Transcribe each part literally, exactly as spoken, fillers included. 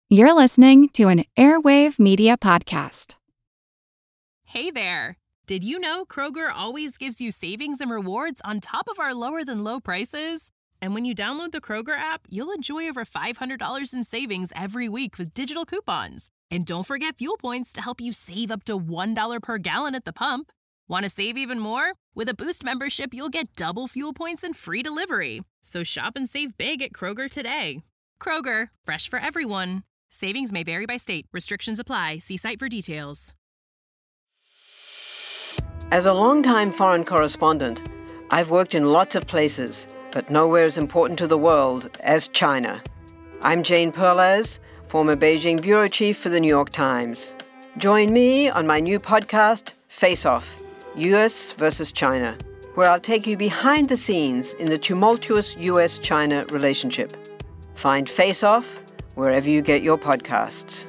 You're listening to an Airwave Media Podcast. Hey there! Did you know Kroger always gives you savings and rewards on top of our lower-than-low prices? And when you download the Kroger app, you'll enjoy over five hundred dollars in savings every week with digital coupons. And don't forget fuel points to help you save up to one dollar per gallon at the pump. Want to save even more? With a Boost membership, you'll get double fuel points and free delivery. So shop and save big at Kroger today. Kroger, fresh for everyone. Savings may vary by state. Restrictions apply. See site for details. As a longtime foreign correspondent, I've worked in lots of places, but nowhere as important to the world as China. I'm Jane Perlez, former Beijing bureau chief for the New York Times. Join me on my new podcast, Face Off, U S versus China, where I'll take you behind the scenes in the tumultuous U S China relationship. Find Face Off wherever you get your podcasts.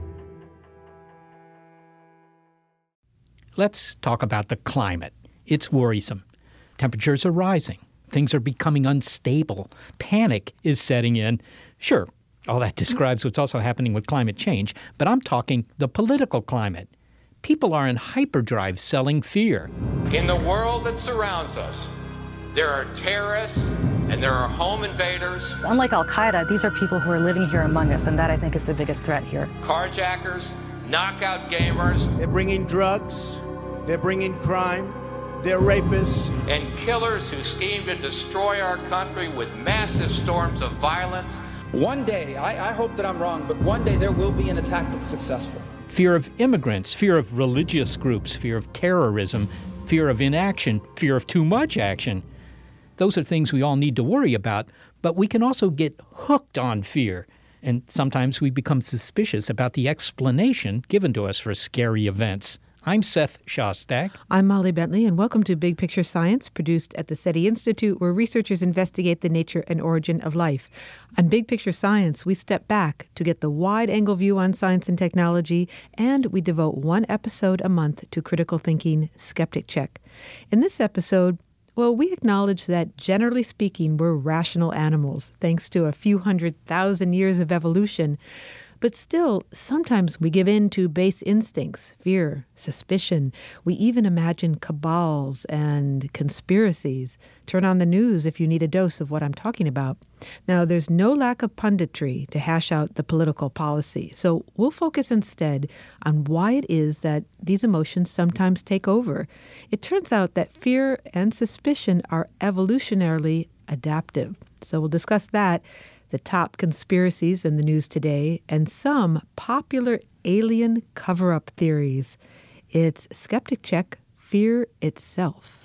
Let's talk about the climate. It's worrisome. Temperatures are rising. Things are becoming unstable. Panic is setting in. Sure, all that describes what's also happening with climate change, but I'm talking the political climate. People are in hyperdrive selling fear. In the world that surrounds us, there are terrorists and there are home invaders. Unlike Al-Qaeda, these are people who are living here among us, and that, I think, is the biggest threat here. Carjackers, knockout gamers. They're bringing drugs, they're bringing crime, they're rapists. And killers who scheme to destroy our country with massive storms of violence. One day, I, I hope that I'm wrong, but one day there will be an attack that's successful. Fear of immigrants, fear of religious groups, fear of terrorism, fear of inaction, fear of too much action. Those are things we all need to worry about, but we can also get hooked on fear. And sometimes we become suspicious about the explanation given to us for scary events. I'm Seth Shostak. I'm Molly Bentley, and welcome to Big Picture Science, produced at the SETI Institute, where researchers investigate the nature and origin of life. On Big Picture Science, we step back to get the wide-angle view on science and technology, and we devote one episode a month to critical thinking skeptic check. In this episode, well, we acknowledge that, generally speaking, we're rational animals, thanks to a few hundred thousand years of evolution. But still, sometimes we give in to base instincts, fear, suspicion. We even imagine cabals and conspiracies. Turn on the news if you need a dose of what I'm talking about. Now, there's no lack of punditry to hash out the political policy, so we'll focus instead on why it is that these emotions sometimes take over. It turns out that fear and suspicion are evolutionarily adaptive. So we'll discuss that, the top conspiracies in the news today, and some popular alien cover-up theories. It's Skeptic Check, Fear Itself.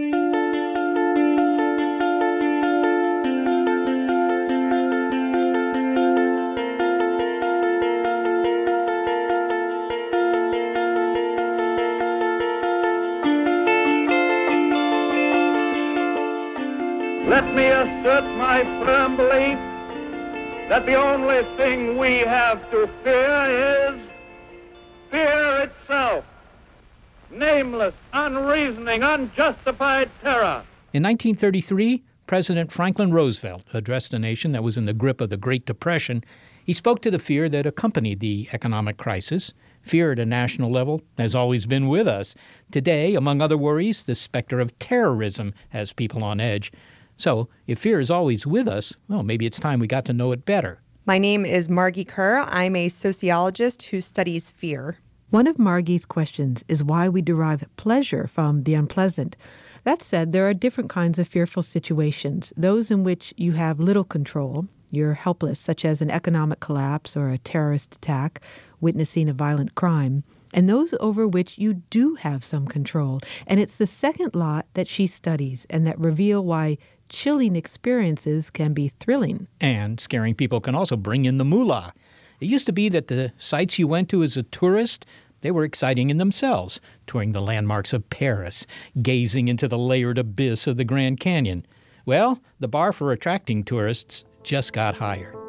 Let me assert my firm belief that the only thing we have to fear is fear itself. Nameless, unreasoning, unjustified terror. In nineteen thirty-three, President Franklin Roosevelt addressed a nation that was in the grip of the Great Depression. He spoke to the fear that accompanied the economic crisis. Fear at a national level has always been with us. Today, among other worries, the specter of terrorism has people on edge. So, if fear is always with us, well, maybe it's time we got to know it better. My name is Margie Kerr. I'm a sociologist who studies fear. One of Margie's questions is why we derive pleasure from the unpleasant. That said, there are different kinds of fearful situations, those in which you have little control. You're helpless, such as an economic collapse or a terrorist attack, witnessing a violent crime, and those over which you do have some control. And it's the second lot that she studies and that reveal why chilling experiences can be thrilling. And scaring people can also bring in the moolah. It used to be that the sites you went to as a tourist, they were exciting in themselves, touring the landmarks of Paris, gazing into the layered abyss of the Grand Canyon. Well, the bar for attracting tourists just got higher.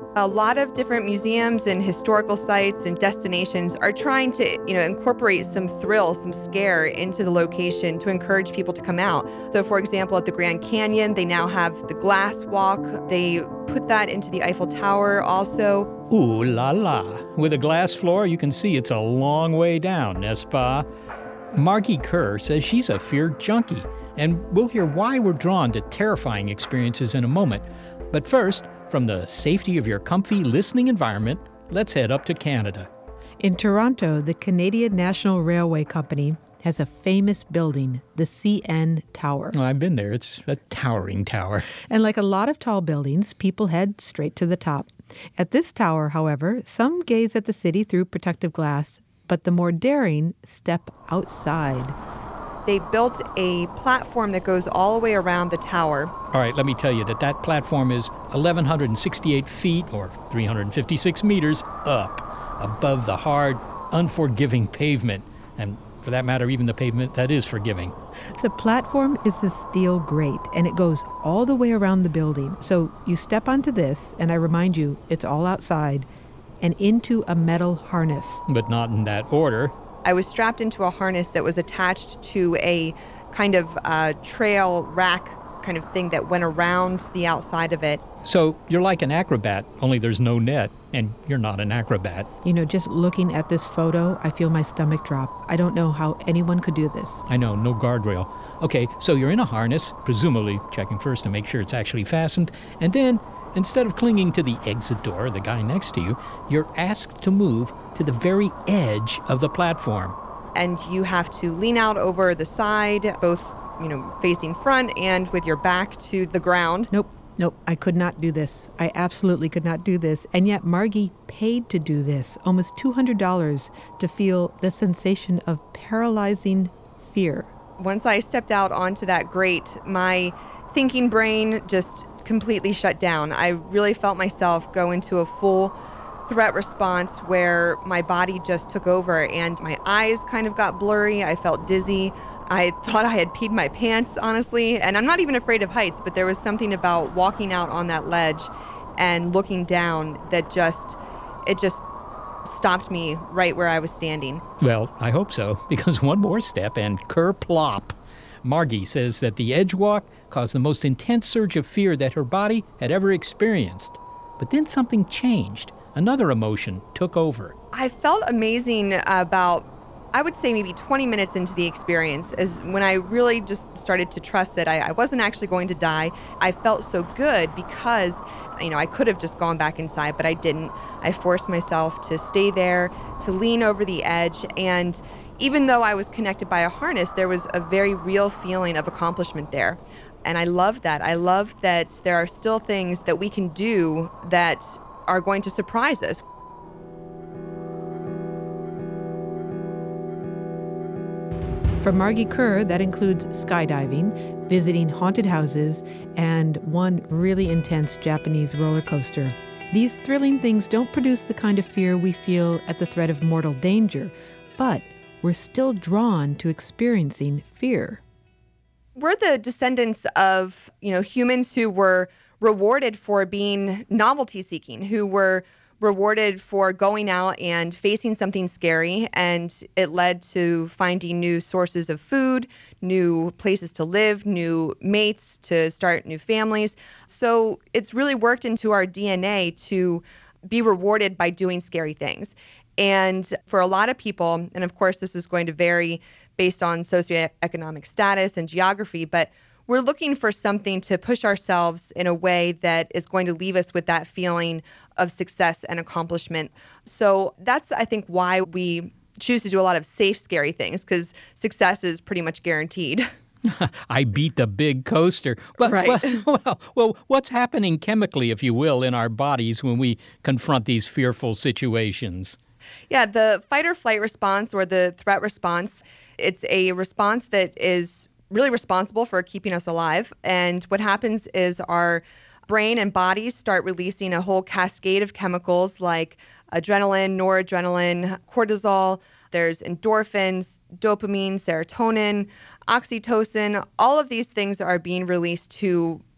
A lot of different museums and historical sites and destinations are trying to, you know, incorporate some thrill, some scare into the location to encourage people to come out. So, for example, at the Grand Canyon, they now have the glass walk. They put that into the Eiffel Tower also. Ooh la la. With a glass floor, you can see it's a long way down, n'est-ce pas? Margie Kerr says she's a fear junkie, and we'll hear why we're drawn to terrifying experiences in a moment. But first, from the safety of your comfy listening environment, let's head up to Canada. In Toronto, the Canadian National Railway Company has a famous building, the C N Tower. Well, I've been there. It's a towering tower. And like a lot of tall buildings, people head straight to the top. At this tower, however, some gaze at the city through protective glass, but the more daring step outside. They built a platform that goes all the way around the tower. All right, let me tell you that that platform is eleven sixty-eight feet, or three hundred fifty-six meters, up, above the hard, unforgiving pavement. And for that matter, even the pavement that is forgiving. The platform is a steel grate, and it goes all the way around the building. So you step onto this, and I remind you, it's all outside, and into a metal harness. But not in that order. I was strapped into a harness that was attached to a kind of uh, trail rack kind of thing that went around the outside of it. So you're like an acrobat, only there's no net, and you're not an acrobat. You know, just looking at this photo, I feel my stomach drop. I don't know how anyone could do this. I know, no guardrail. Okay, so you're in a harness, presumably checking first to make sure it's actually fastened, and then, instead of clinging to the exit door, the guy next to you, you're asked to move to the very edge of the platform. And you have to lean out over the side, both, you know, facing front and with your back to the ground. Nope, nope, I could not do this. I absolutely could not do this. And yet Margie paid to do this, almost two hundred dollars, to feel the sensation of paralyzing fear. Once I stepped out onto that grate, my thinking brain just completely shut down. I really felt myself go into a full threat response where my body just took over and my eyes kind of got blurry. I felt dizzy. I thought I had peed my pants, honestly. And I'm not even afraid of heights, but there was something about walking out on that ledge and looking down that just, it just stopped me right where I was standing. Well, I hope so, because one more step and kerplop. Margie says that the edge walk caused the most intense surge of fear that her body had ever experienced. But then something changed. Another emotion took over. I felt amazing about, I would say maybe twenty minutes into the experience, is when I really just started to trust that I, I wasn't actually going to die. I felt so good because, you know, I could have just gone back inside, but I didn't. I forced myself to stay there, to lean over the edge, and even though I was connected by a harness, there was a very real feeling of accomplishment there. And I love that. I love that there are still things that we can do that are going to surprise us. For Margie Kerr, that includes skydiving, visiting haunted houses, and one really intense Japanese roller coaster. These thrilling things don't produce the kind of fear we feel at the threat of mortal danger, but we're still drawn to experiencing fear. We're the descendants of, you know, humans who were rewarded for being novelty seeking, who were rewarded for going out and facing something scary, and it led to finding new sources of food, new places to live, new mates to start new families. So it's really worked into our D N A to be rewarded by doing scary things. And for a lot of people, and of course this is going to vary based on socioeconomic status and geography, but we're looking for something to push ourselves in a way that is going to leave us with that feeling of success and accomplishment. So that's, I think, why we choose to do a lot of safe, scary things, because success is pretty much guaranteed. I beat the big coaster. Well, right. Well, well, well, what's happening chemically, if you will, in our bodies when we confront these fearful situations? Yeah, the fight or flight response, or the threat response, it's a response that is really responsible for keeping us alive. And what happens is our brain and bodies start releasing a whole cascade of chemicals like adrenaline, noradrenaline, cortisol. There's endorphins, dopamine, serotonin, oxytocin. All of these things are being released to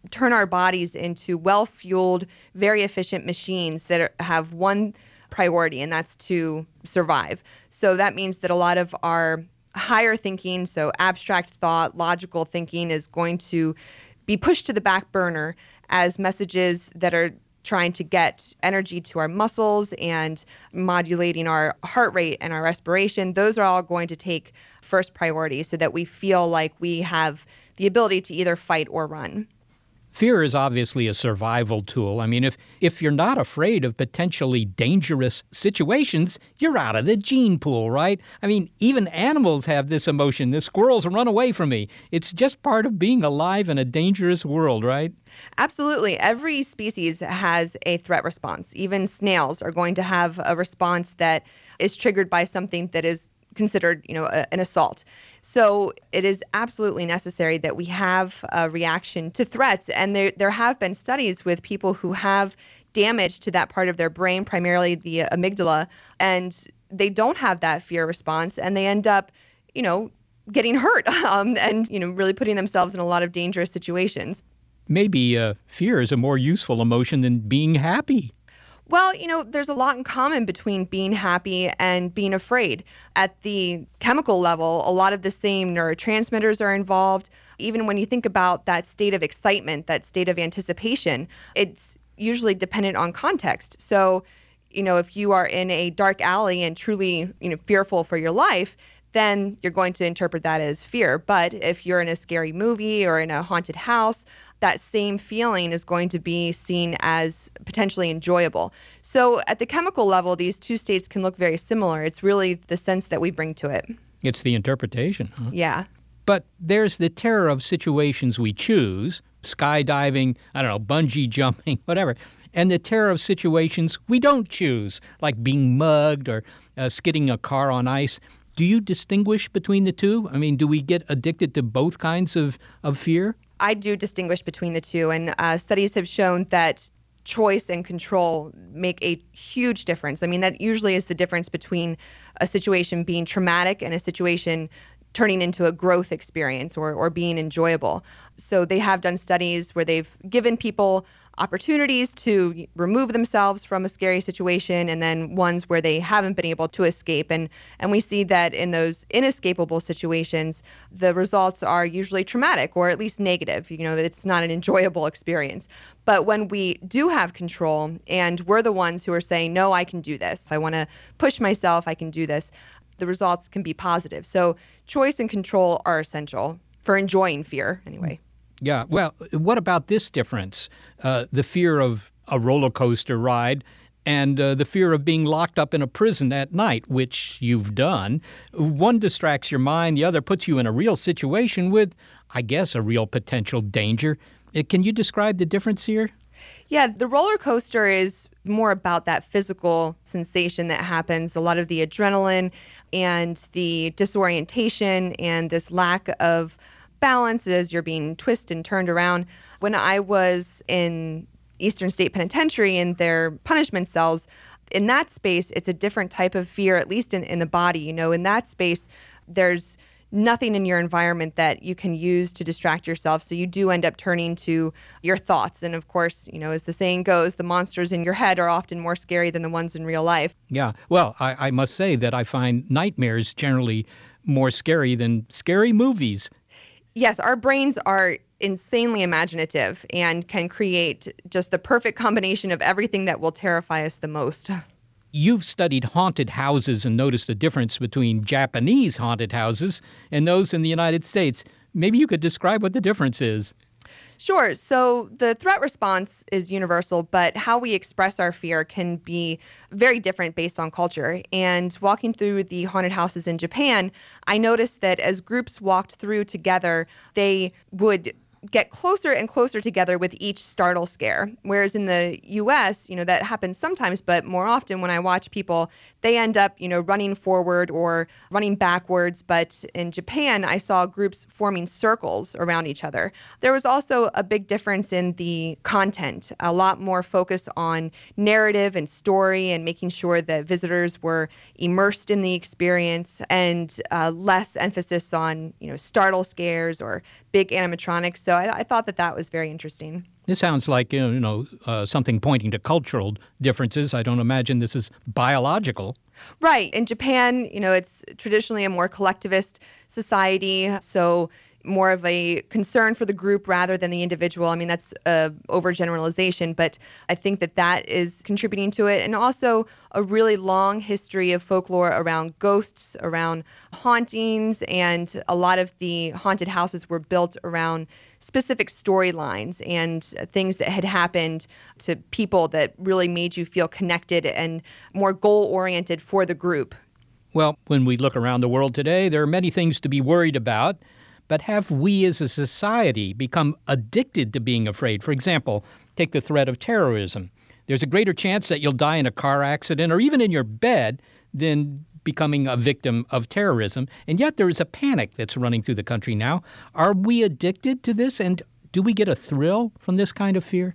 turn our bodies into well-fueled, very efficient machines that are, have one priority, and that's to survive. So that means that a lot of our higher thinking, so abstract thought, logical thinking, is going to be pushed to the back burner as messages that are trying to get energy to our muscles and modulating our heart rate and our respiration. Those are all going to take first priority so that we feel like we have the ability to either fight or run. Fear is obviously a survival tool. I mean, if, if you're not afraid of potentially dangerous situations, you're out of the gene pool, right? I mean, even animals have this emotion. The squirrels run away from me. It's just part of being alive in a dangerous world, right? Absolutely. Every species has a threat response. Even snails are going to have a response that is triggered by something that is considered, you know, a, an assault. So it is absolutely necessary that we have a reaction to threats. And there there have been studies with people who have damage to that part of their brain, primarily the amygdala, and they don't have that fear response, and they end up, you know, getting hurt um, and, you know, really putting themselves in a lot of dangerous situations. Maybe uh, fear is a more useful emotion than being happy. Well, you know, there's a lot in common between being happy and being afraid. At the chemical level, a lot of the same neurotransmitters are involved. Even when you think about that state of excitement, that state of anticipation, it's usually dependent on context. So, you know, if you are in a dark alley and truly, you know, fearful for your life, then you're going to interpret that as fear. But if you're in a scary movie or in a haunted house, that same feeling is going to be seen as potentially enjoyable. So at the chemical level, these two states can look very similar. It's really the sense that we bring to it. It's the interpretation, huh? Yeah. But there's the terror of situations we choose, skydiving, I don't know, bungee jumping, whatever, and the terror of situations we don't choose, like being mugged or uh, skidding a car on ice. Do you distinguish between the two? I mean, do we get addicted to both kinds of, of fear? I do distinguish between the two, and uh, studies have shown that choice and control make a huge difference. I mean, that usually is the difference between a situation being traumatic and a situation turning into a growth experience or, or being enjoyable. So they have done studies where they've given people opportunities to remove themselves from a scary situation, and then ones where they haven't been able to escape. And and we see that in those inescapable situations, the results are usually traumatic or at least negative, you know, that it's not an enjoyable experience. But when we do have control and we're the ones who are saying, no, I can do this, I want to push myself, I can do this, the results can be positive. So choice and control are essential for enjoying fear anyway. Yeah. Well, what about this difference? Uh, the fear of a roller coaster ride and uh, the fear of being locked up in a prison at night, which you've done. One distracts your mind. The other puts you in a real situation with, I guess, a real potential danger. Uh, can you describe the difference here? Yeah, the roller coaster is more about that physical sensation that happens, a lot of the adrenaline and the disorientation and this lack of balance as you're being twisted and turned around. When I was in Eastern State Penitentiary in their punishment cells, in that space, it's a different type of fear, at least in, in the body. You know, in that space, there's nothing in your environment that you can use to distract yourself. So you do end up turning to your thoughts. And of course, you know, as the saying goes, the monsters in your head are often more scary than the ones in real life. Yeah. Well, I, I must say that I find nightmares generally more scary than scary movies. Yes, our brains are insanely imaginative and can create just the perfect combination of everything that will terrify us the most. You've studied haunted houses and noticed the difference between Japanese haunted houses and those in the United States. Maybe you could describe what the difference is. Sure. So the threat response is universal, but how we express our fear can be very different based on culture. And walking through the haunted houses in Japan, I noticed that as groups walked through together, they would get closer and closer together with each startle scare. Whereas in the U S, you know, that happens sometimes, but more often when I watch people, they end up, you know, running forward or running backwards. But in Japan, I saw groups forming circles around each other. There was also a big difference in the content, a lot more focus on narrative and story and making sure that visitors were immersed in the experience, and uh, less emphasis on, you know, startle scares or big animatronics. So So I, I thought that that was very interesting. This sounds like, you know, uh, something pointing to cultural differences. I don't imagine this is biological. Right. In Japan, you know, it's traditionally a more collectivist society, so more of a concern for the group rather than the individual. I mean, that's a overgeneralization, but I think that that is contributing to it. And also a really long history of folklore around ghosts, around hauntings, and a lot of the haunted houses were built around specific storylines and things that had happened to people that really made you feel connected and more goal-oriented for the group. Well, when we look around the world today, there are many things to be worried about. But have we as a society become addicted to being afraid? For example, take the threat of terrorism. There's a greater chance that you'll die in a car accident or even in your bed than becoming a victim of terrorism. And yet there is a panic that's running through the country now. Are we addicted to this? And do we get a thrill from this kind of fear?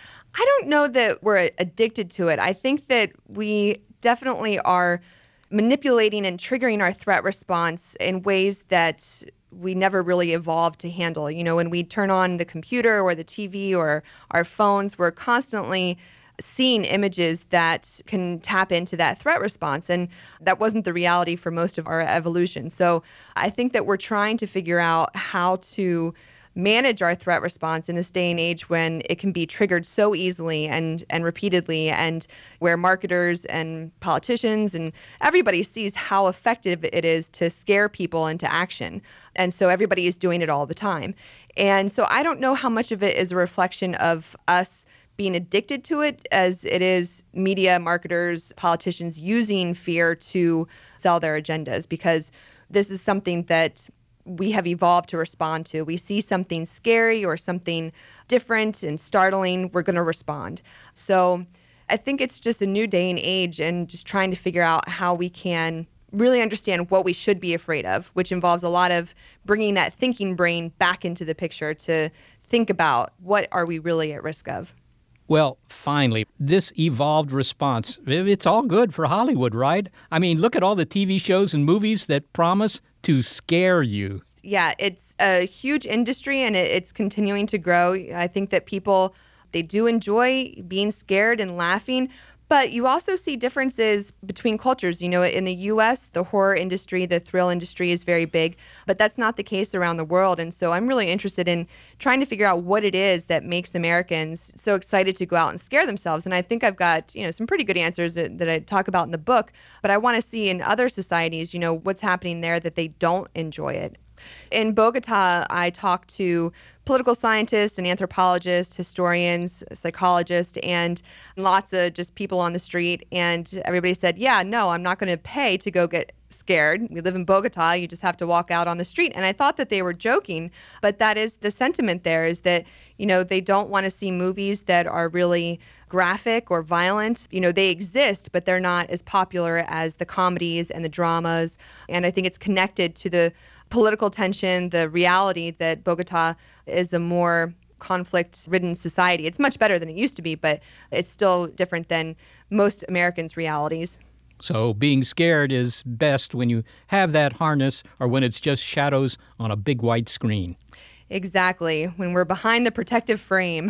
I don't know that we're addicted to it. I think that we definitely are manipulating and triggering our threat response in ways that we never really evolved to handle. You know, when we turn on the computer or the T V or our phones, we're constantly seeing images that can tap into that threat response. And that wasn't the reality for most of our evolution. So I think that we're trying to figure out how to manage our threat response in this day and age when it can be triggered so easily and, and repeatedly, and where marketers and politicians and everybody sees how effective it is to scare people into action. And so everybody is doing it all the time. And so I don't know how much of it is a reflection of us being addicted to it as it is media, marketers, politicians using fear to sell their agendas, because this is something that we have evolved to respond to. We see something scary or something different and startling, we're going to respond. So I think it's just a new day and age, and just trying to figure out how we can really understand what we should be afraid of, which involves a lot of bringing that thinking brain back into the picture to think about what are we really at risk of. Well, finally, this evolved response, it's all good for Hollywood, right? I mean, look at all the T V shows and movies that promise to scare you. Yeah, it's a huge industry, and it's continuing to grow. I think that people, they do enjoy being scared and laughing, but you also see differences between cultures. You know, in the U S, the horror industry, the thrill industry is very big, but that's not the case around the world. And so I'm really interested in trying to figure out what it is that makes Americans so excited to go out and scare themselves. And I think I've got, you know, some pretty good answers that, that I talk about in the book, but I want to see in other societies, you know, what's happening there that they don't enjoy it. In Bogota, I talked to political scientists and anthropologists, historians, psychologists, and lots of just people on the street. And everybody said, yeah, no, I'm not going to pay to go get scared. We live in Bogota. You just have to walk out on the street. And I thought that they were joking, but that is the sentiment there, is that, you know, they don't want to see movies that are really graphic or violent. You know, they exist, but they're not as popular as the comedies and the dramas. And I think it's connected to the political tension, the reality that Bogota is a more conflict-ridden society. It's much better than it used to be, but it's still different than most Americans' realities. So being scared is best when you have that harness or when it's just shadows on a big white screen. Exactly, when we're behind the protective frame.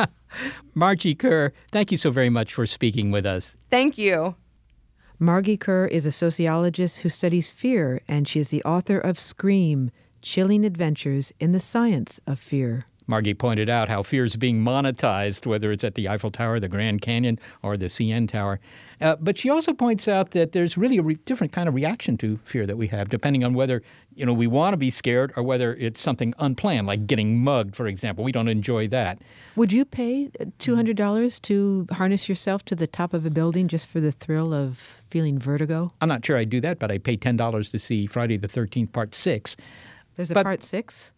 Margie Kerr, thank you so very much for speaking with us. Thank you. Margie Kerr is a sociologist who studies fear, and she is the author of Scream, Chilling Adventures in the Science of Fear. Margie pointed out how fear is being monetized, whether it's at the Eiffel Tower, the Grand Canyon, or the C N Tower. Uh, but she also points out that there's really a re- different kind of reaction to fear that we have, depending on whether, you know, we want to be scared or whether it's something unplanned, like getting mugged, for example. We don't enjoy that. Would you pay two hundred dollars to harness yourself to the top of a building just for the thrill of feeling vertigo? I'm not sure I'd do that, but I'd pay ten dollars to see Friday the thirteenth, Part six. There's a but, Part six?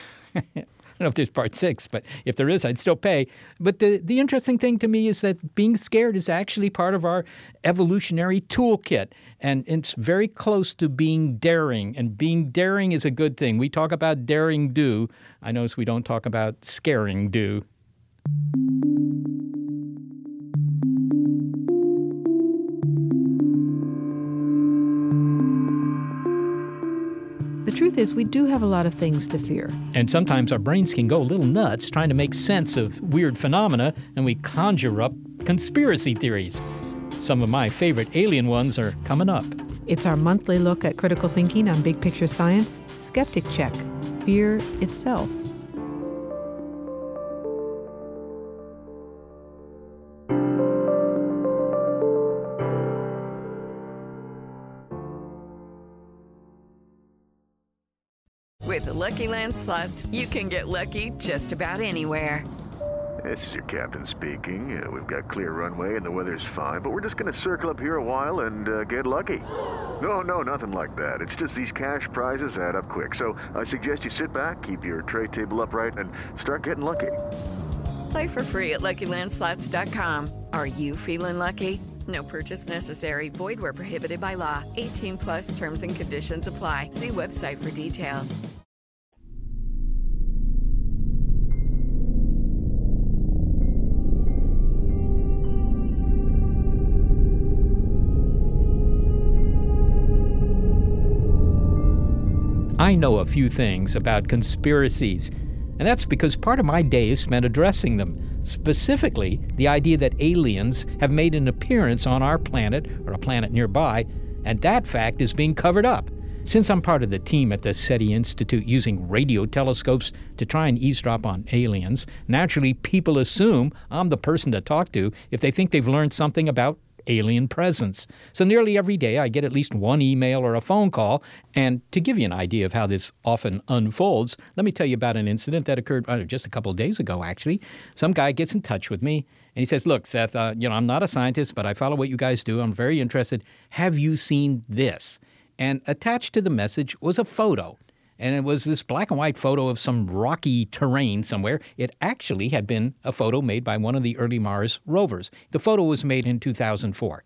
I don't know if there's part six, but if there is, I'd still pay. But the, the interesting thing to me is that being scared is actually part of our evolutionary toolkit. And it's very close to being daring. And being daring is a good thing. We talk about daring do. I notice we don't talk about scaring do. The truth is, we do have a lot of things to fear. And sometimes our brains can go a little nuts trying to make sense of weird phenomena, and we conjure up conspiracy theories. Some of my favorite alien ones are coming up. It's our monthly look at critical thinking on Big Picture Science. Skeptic Check. Fear itself. With the Lucky Land Slots, you can get lucky just about anywhere. This is your captain speaking. Uh, we've got clear runway and the weather's fine, but we're just going to circle up here a while and uh, get lucky. No, no, nothing like that. It's just these cash prizes add up quick. So I suggest you sit back, keep your tray table upright, and start getting lucky. Play for free at Lucky Land Slots dot com. Are you feeling lucky? No purchase necessary. Void where prohibited by law. eighteen plus terms and conditions apply. See website for details. I know a few things about conspiracies, and that's because part of my day is spent addressing them, specifically the idea that aliens have made an appearance on our planet or a planet nearby, and that fact is being covered up. Since I'm part of the team at the SETI Institute using radio telescopes to try and eavesdrop on aliens, naturally people assume I'm the person to talk to if they think they've learned something about alien presence. So nearly every day I get at least one email or a phone call. And to give you an idea of how this often unfolds, let me tell you about an incident that occurred uh, just a couple of days ago, actually. Some guy gets in touch with me and he says, look, Seth, uh, you know, I'm not a scientist, but I follow what you guys do. I'm very interested. Have you seen this? And attached to the message was a photo. And it was this black and white photo of some rocky terrain somewhere. It actually had been a photo made by one of the early Mars rovers. The photo was made in two thousand four.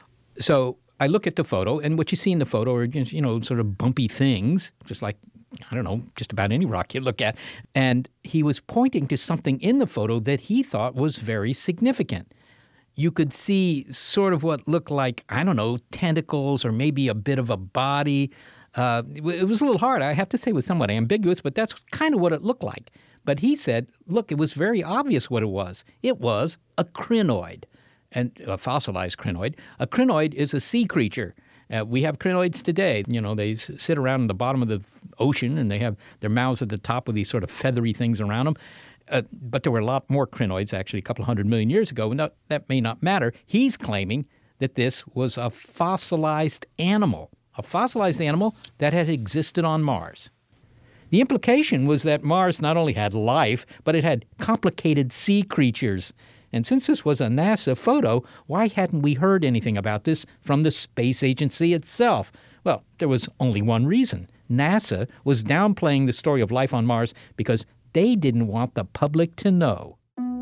So I look at the photo, and what you see in the photo are, you know, sort of bumpy things, just like, I don't know, just about any rock you look at. And he was pointing to something in the photo that he thought was very significant. You could see sort of what looked like, I don't know, tentacles or maybe a bit of a body. Uh, it was a little hard. I have to say it was somewhat ambiguous, but that's kind of what it looked like. But he said, look, it was very obvious what it was. It was a crinoid, and a fossilized crinoid. A crinoid is a sea creature. Uh, we have crinoids today. You know, they s- sit around in the bottom of the ocean, and they have their mouths at the top with these sort of feathery things around them. Uh, but there were a lot more crinoids, actually, a couple of hundred million years ago. And that, that may not matter. He's claiming that this was a fossilized animal. A fossilized animal that had existed on Mars. The implication was that Mars not only had life, but it had complicated sea creatures. And since this was a NASA photo, why hadn't we heard anything about this from the space agency itself? Well, there was only one reason. NASA was downplaying the story of life on Mars because they didn't want the public to know.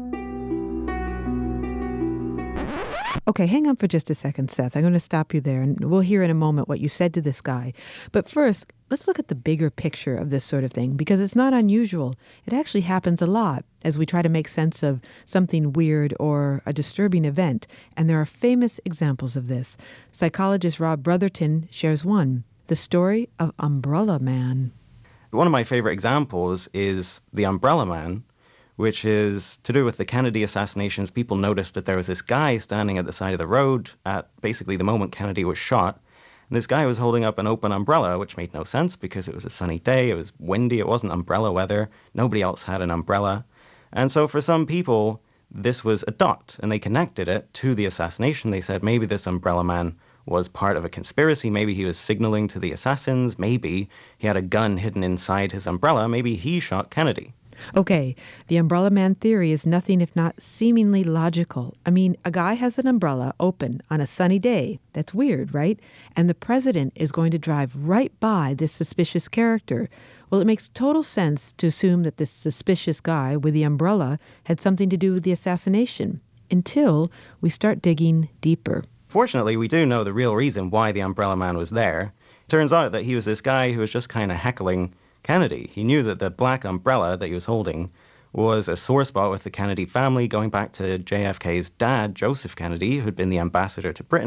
Okay, hang on for just a second, Seth. I'm going to stop you there, and we'll hear in a moment what you said to this guy. But first, let's look at the bigger picture of this sort of thing, because it's not unusual. It actually happens a lot as we try to make sense of something weird or a disturbing event, and there are famous examples of this. Psychologist Rob Brotherton shares one, the story of Umbrella Man. One of my favorite examples is the Umbrella Man, which is to do with the Kennedy assassinations. People noticed that there was this guy standing at the side of the road at basically the moment Kennedy was shot. And this guy was holding up an open umbrella, which made no sense because it was a sunny day, it was windy, it wasn't umbrella weather. Nobody else had an umbrella. And so for some people, this was a dot, and they connected it to the assassination. They said maybe this Umbrella Man was part of a conspiracy. Maybe he was signaling to the assassins. Maybe he had a gun hidden inside his umbrella. Maybe he shot Kennedy. Okay, the Umbrella Man theory is nothing if not seemingly logical. I mean, a guy has an umbrella open on a sunny day. That's weird, right? And the president is going to drive right by this suspicious character. Well, it makes total sense to assume that this suspicious guy with the umbrella had something to do with the assassination, until we start digging deeper. Fortunately, we do know the real reason why the Umbrella Man was there. It turns out that he was this guy who was just kind of heckling Kennedy. He knew that the black umbrella that he was holding was a sore spot with the Kennedy family, going back to J F K's dad, Joseph Kennedy, who'd been the ambassador to Britain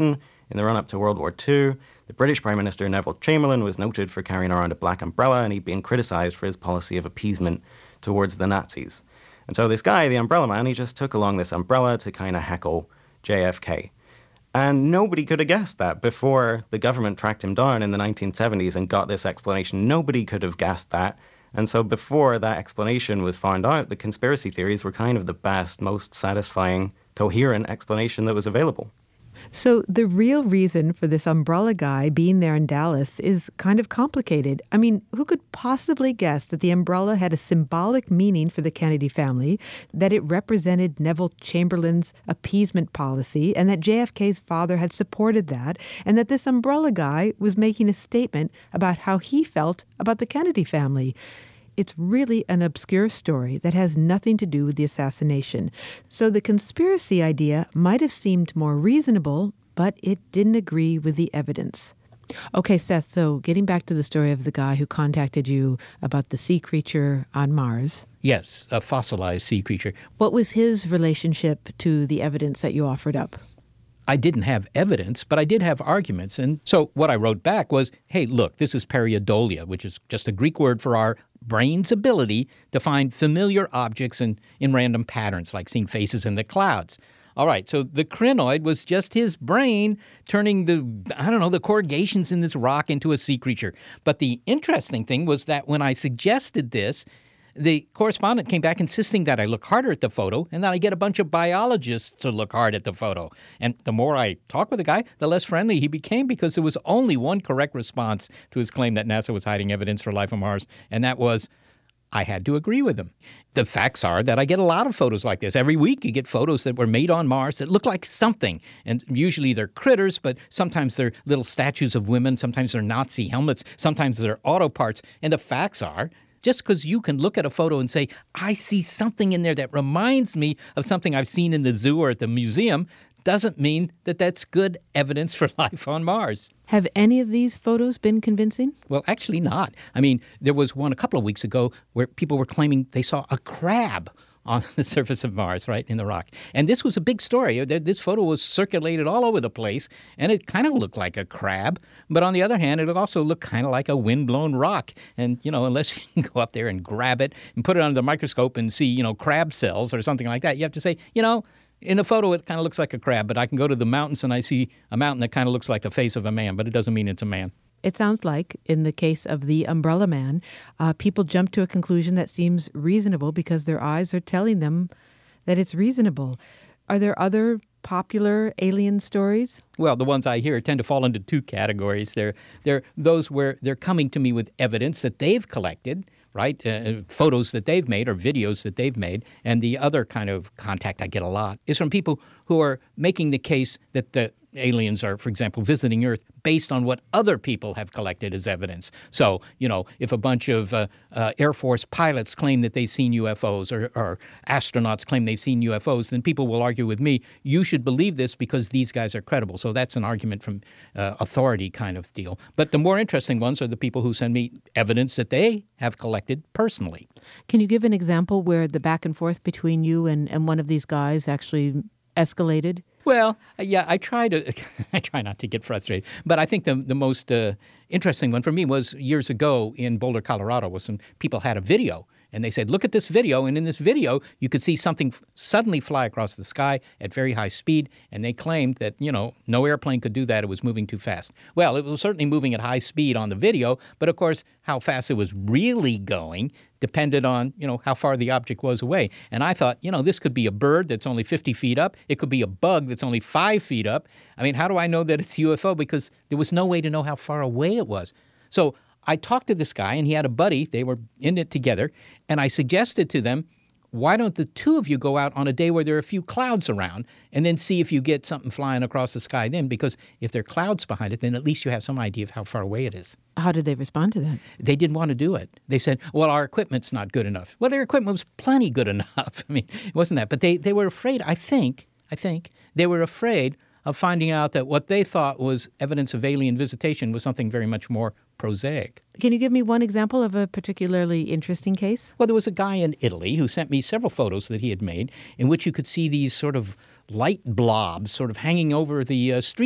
in the run-up to World War Two, the British Prime Minister Neville Chamberlain was noted for carrying around a black umbrella, and he'd been criticized for his policy of appeasement towards the Nazis. And so this guy, the Umbrella Man, he just took along this umbrella to kind of heckle J F K. And nobody could have guessed that before the government tracked him down in the nineteen seventies and got this explanation. Nobody could have guessed that. And so before that explanation was found out, the conspiracy theories were kind of the best, most satisfying, coherent explanation that was available. So the real reason for this umbrella guy being there in Dallas is kind of complicated. I mean, who could possibly guess that the umbrella had a symbolic meaning for the Kennedy family, that it represented Neville Chamberlain's appeasement policy, and that J F K's father had supported that, and that this umbrella guy was making a statement about how he felt about the Kennedy family? It's really an obscure story that has nothing to do with the assassination. So the conspiracy idea might have seemed more reasonable, but it didn't agree with the evidence. Okay, Seth, so getting back to the story of the guy who contacted you about the sea creature on Mars. Yes, a fossilized sea creature. What was his relationship to the evidence that you offered up? I didn't have evidence, but I did have arguments. And so what I wrote back was, hey, look, this is pareidolia, which is just a Greek word for our brain's ability to find familiar objects in, in random patterns, like seeing faces in the clouds. All right, so the crinoid was just his brain turning the, I don't know, the corrugations in this rock into a sea creature. But the interesting thing was that when I suggested this, the correspondent came back insisting that I look harder at the photo and that I get a bunch of biologists to look hard at the photo. And the more I talked with the guy, the less friendly he became, because there was only one correct response to his claim that NASA was hiding evidence for life on Mars, and that was, I had to agree with him. The facts are that I get a lot of photos like this. Every week you get photos that were made on Mars that look like something. And usually they're critters, but sometimes they're little statues of women. Sometimes they're Nazi helmets. Sometimes they're auto parts. And the facts are, just because you can look at a photo and say, I see something in there that reminds me of something I've seen in the zoo or at the museum, doesn't mean that that's good evidence for life on Mars. Have any of these photos been convincing? Well, actually not. I mean, there was one a couple of weeks ago where people were claiming they saw a crab on the surface of Mars, right, in the rock. And this was a big story. This photo was circulated all over the place, and it kind of looked like a crab. But on the other hand, it also looked kind of like a windblown rock. And, you know, unless you can go up there and grab it and put it under the microscope and see, you know, crab cells or something like that, you have to say, you know, in the photo it kind of looks like a crab, but I can go to the mountains and I see a mountain that kind of looks like the face of a man, but it doesn't mean it's a man. It sounds like, in the case of the Umbrella Man, uh, people jump to a conclusion that seems reasonable because their eyes are telling them that it's reasonable. Are there other popular alien stories? Well, the ones I hear tend to fall into two categories. They're, they're those where they're coming to me with evidence that they've collected, right? Uh, photos that they've made or videos that they've made. And the other kind of contact I get a lot is from people who are making the case that the aliens are, for example, visiting Earth based on what other people have collected as evidence. So, you know, if a bunch of uh, uh, Air Force pilots claim that they've seen U F Os or, or astronauts claim they've seen U F Os, then people will argue with me, you should believe this because these guys are credible. So that's an argument from uh, authority kind of deal. But the more interesting ones are the people who send me evidence that they have collected personally. Can you give an example where the back and forth between you and, and one of these guys actually escalated? Well, yeah, I try to. I try not to get frustrated, but I think the the most uh, interesting one for me was years ago in Boulder, Colorado, where some people had a video. And they said, look at this video. And in this video, you could see something f- suddenly fly across the sky at very high speed. And they claimed that, you know, no airplane could do that. It was moving too fast. Well, it was certainly moving at high speed on the video. But, of course, how fast it was really going depended on, you know, how far the object was away. And I thought, you know, this could be a bird that's only fifty feet up. It could be a bug that's only five feet up. I mean, how do I know that it's a U F O? Because there was no way to know how far away it was. So I talked to this guy, and he had a buddy. They were in it together. And I suggested to them, why don't the two of you go out on a day where there are a few clouds around and then see if you get something flying across the sky then? Because if there are clouds behind it, then at least you have some idea of how far away it is. How did they respond to that? They didn't want to do it. They said, well, our equipment's not good enough. Well, their equipment was plenty good enough. I mean, it wasn't that. But they, they were afraid, I think, I think, they were afraid of finding out that what they thought was evidence of alien visitation was something very much more prosaic. Can you give me one example of a particularly interesting case? Well, there was a guy in Italy who sent me several photos that he had made in which you could see these sort of light blobs sort of hanging over the uh, street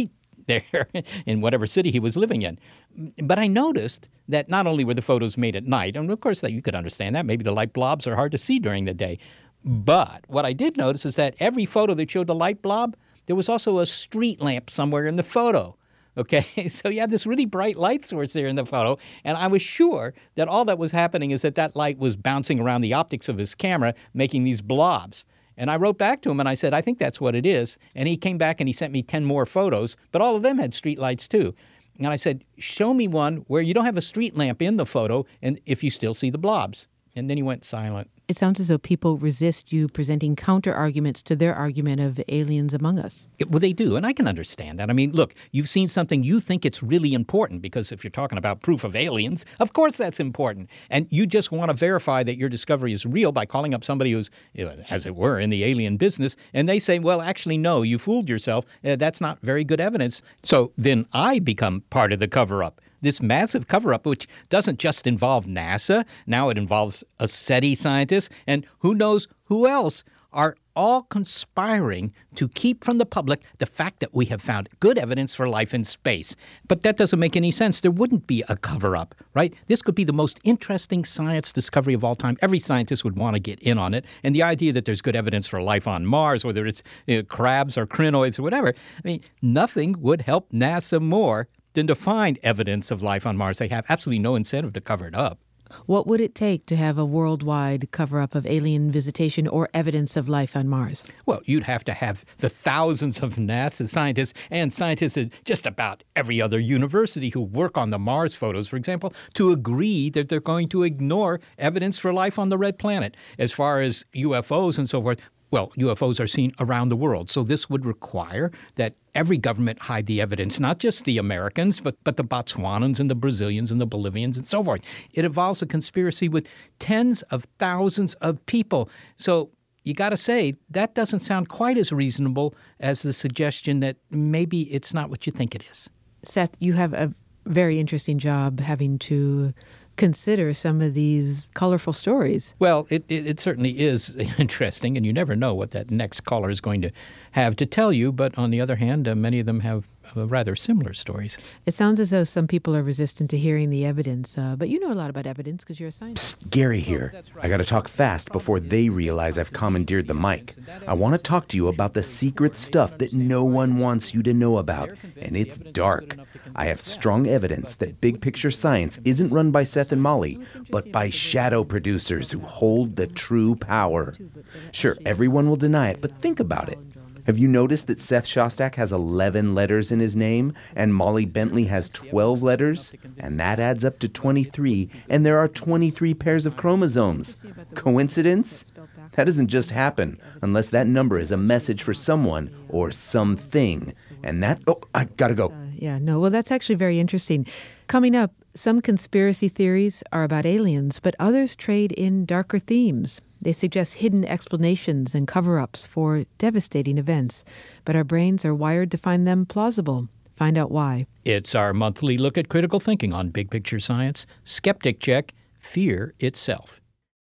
there in whatever city he was living in. But I noticed that not only were the photos made at night, and of course that you could understand that, maybe the light blobs are hard to see during the day, but what I did notice is that every photo that showed a light blob, there was also a street lamp somewhere in the photo. Okay, so you had this really bright light source there in the photo, and I was sure that all that was happening is that that light was bouncing around the optics of his camera, making these blobs. And I wrote back to him and I said, I think that's what it is. And he came back and he sent me ten more photos, but all of them had street lights too. And I said, show me one where you don't have a street lamp in the photo and if you still see the blobs. And then he went silent. It sounds as though people resist you presenting counter-arguments to their argument of aliens among us. Well, they do, and I can understand that. I mean, look, you've seen something, you think it's really important, because if you're talking about proof of aliens, of course that's important. And you just want to verify that your discovery is real by calling up somebody who's, as it were, in the alien business, and they say, well, actually, no, you fooled yourself. Uh, that's not very good evidence. So then I become part of the cover-up. This massive cover-up, which doesn't just involve NASA, now it involves a SETI scientists, and who knows who else, are all conspiring to keep from the public the fact that we have found good evidence for life in space. But that doesn't make any sense. There wouldn't be a cover-up, right? This could be the most interesting science discovery of all time. Every scientist would want to get in on it. And the idea that there's good evidence for life on Mars, whether it's you know, crabs or crinoids or whatever, I mean, nothing would help NASA more than to find evidence of life on Mars. They have absolutely no incentive to cover it up. What would it take to have a worldwide cover-up of alien visitation or evidence of life on Mars? Well, you'd have to have the thousands of NASA scientists and scientists at just about every other university who work on the Mars photos, for example, to agree that they're going to ignore evidence for life on the red planet. As far as U F Os and so forth, well, U F Os are seen around the world, so this would require that every government hide the evidence, not just the Americans, but, but the Botswanans and the Brazilians and the Bolivians and so forth. It involves a conspiracy with tens of thousands of people. So you got to say, that doesn't sound quite as reasonable as the suggestion that maybe it's not what you think it is. Seth, you have a very interesting job having to consider some of these colorful stories. Well, it, it, it certainly is interesting, and you never know what that next caller is going to have to tell you. But on the other hand, uh, many of them have uh, rather similar stories. It sounds as though some people are resistant to hearing the evidence, uh, but you know a lot about evidence because you're a scientist. Psst, Gary here. I got to talk fast before they realize I've commandeered the mic. I want to talk to you about the secret stuff that no one wants you to know about, and it's dark. I have strong evidence that Big Picture Science isn't run by Seth and Molly, but by shadow producers who hold the true power. Sure, everyone will deny it, but think about it. Have you noticed that Seth Shostak has eleven letters in his name, and Molly Bentley has twelve letters? And that adds up to twenty-three, and there are twenty-three pairs of chromosomes. Coincidence? That doesn't just happen, unless that number is a message for someone or something. And that... Oh, I gotta go. Uh, yeah, no, well, that's actually very interesting. Coming up, some conspiracy theories are about aliens, but others trade in darker themes. They suggest hidden explanations and cover-ups for devastating events, but our brains are wired to find them plausible. Find out why. It's our monthly look at critical thinking on Big Picture Science. Skeptic Check, Fear Itself.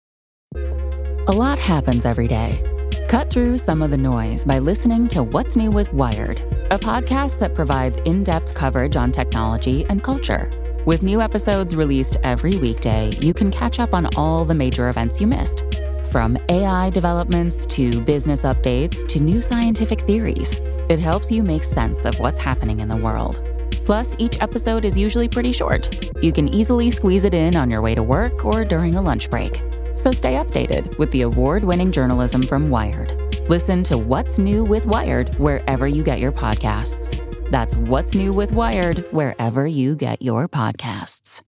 A lot happens every day. Cut through some of the noise by listening to What's New with Wired, a podcast that provides in-depth coverage on technology and culture. With new episodes released every weekday, you can catch up on all the major events you missed. From A I developments to business updates to new scientific theories, it helps you make sense of what's happening in the world. Plus, each episode is usually pretty short. You can easily squeeze it in on your way to work or during a lunch break. So stay updated with the award-winning journalism from Wired. Listen to What's New with Wired wherever you get your podcasts. That's What's New with Wired wherever you get your podcasts.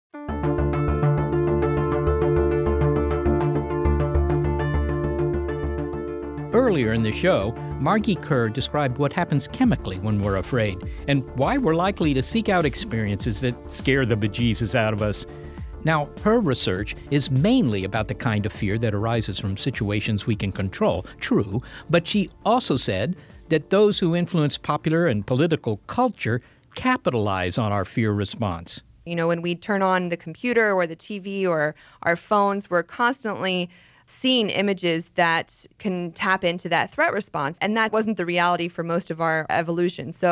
Earlier in the show, Margie Kerr described what happens chemically when we're afraid and why we're likely to seek out experiences that scare the bejesus out of us. Now, her research is mainly about the kind of fear that arises from situations we can control, true, but she also said that those who influence popular and political culture capitalize on our fear response. You know, when we turn on the computer or the T V or our phones, we're constantly seeing images that can tap into that threat response. And that wasn't the reality for most of our evolution. So